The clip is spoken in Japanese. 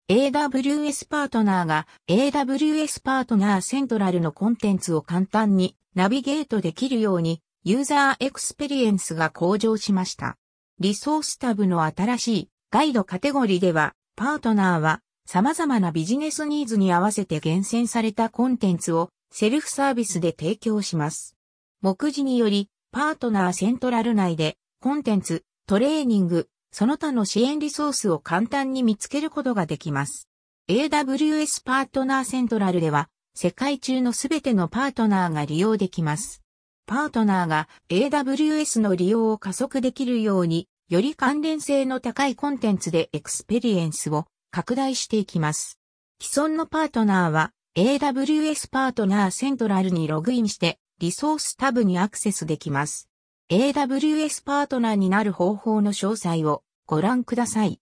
AWS パートナーが AWS パートナーセントラルのコンテンツを簡単にナビゲートできるようにユーザーエクスペリエンスが向上しました。リソースタブの新しいガイドカテゴリーではパートナーは様々なビジネスニーズに合わせて厳選されたコンテンツをセルフサービスで提供します。目次によりパートナーセントラル内でコンテンツ、トレーニング、その他の支援リソースを簡単に見つけることができます。AWS パートナーセントラルでは世界中のすべてのパートナーが利用できます。パートナーが AWS の利用を加速できるようにより関連性の高いコンテンツでエクスペリエンスを拡大していきます。既存のパートナーは AWS パートナーセントラルにログインしてリソースタブにアクセスできます。AWS パートナーになる方法の詳細をご覧ください。